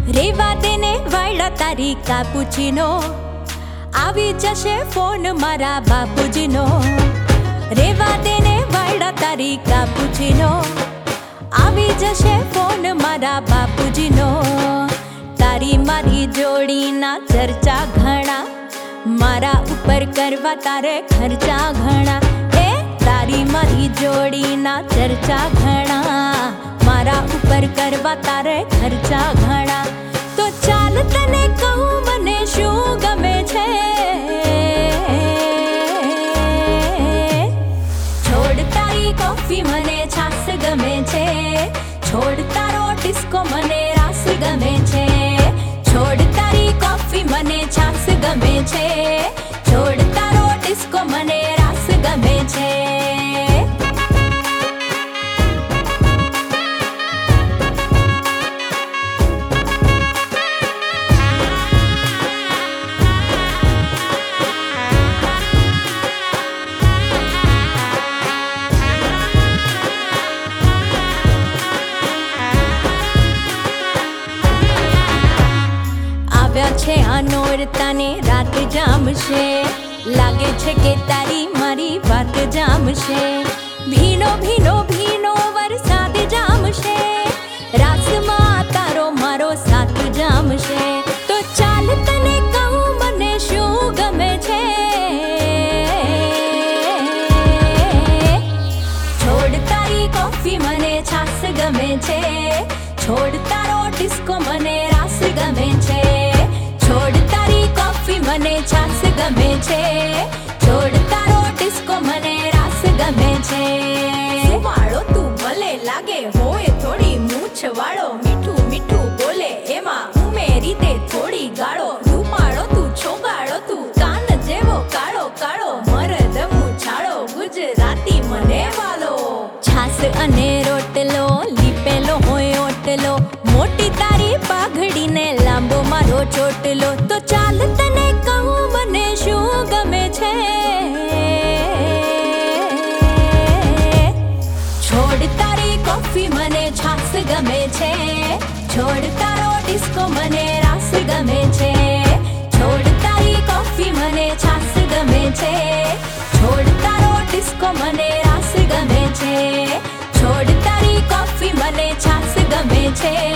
રેવા દેને વાયડા તારી કાપુચીનો, આવી જશે ફોન મારા બાપુજીનો. રેવા દેને વાયડા તારી કાપુચીનો, આવી જશે ફોન મારા બાપુજીનો. તારી મારી જોડીના ચર્ચા ઘણા, મારા ઉપર કરવા તારે ખર્ચા ઘણા. તારી મારી જોડીના ચર્ચા ઘણા, મારા ઉપર કરવા તારે ખર્ચા ઘણા. તો ચાલ તને કહું મને શું ગમે છે. છોડ તારી કોફી મને છાસ ગમે છે, છોડ તારો ડિસ્કો મને રાસ ગમે છે. છોડ તારી કોફી મને છાસ ગમે છે, છોડ તારો ડિસ્કો મને રાસ ગમે છે. છે આ નોરતાને રાત જામશે, લાગે છે કે તારી મારી વાત જામશે. ભીનો ભીનો ભીનો વરસાદ જામશે, રાસમાં તારો મારો સાથ જામશે. તો ચાલ તને કહું મને શું ગમે છે. છોડ તારી કોફી મને છાસ ગમે છે, છોડ તારો ડિસ્કો મને રાસ ગમે છે. છોડ તારી કોફી મને છાસ ગમે છે, છોડ તારો ડિસ્કો મને રાસ ગમે છે. વાળો તું ભલે લાગે હોય થોડી મૂછ વાળો, મીઠું મીઠું બોલે એમાં ઉમેરી દે થોડી ગાળો. રૂપાળો તું છોગાળો તું કાન જેવો કાળો કાળો, મરદ મૂછાળો ગુજરાતી મને વાલો. છાસ અને રોટલો લીપેલો હોય ઓટલો, મોટી તારી પાઘડીને લાંબો મારો ચોટલો. તો ચાલ તને કહું મને શું ગમે છે. છોડ તારી કોફી મને છાસ ગમે છે, છોડ તારો ડિસ્કો મને રાસ ગમે છે. છોડ તારી કોફી મને છાસ ગમે છે, છોડ તારો ડિસ્કો મને રાસ ગમે છે. છોડ તારી કોફી મને છાસ ગમે છે,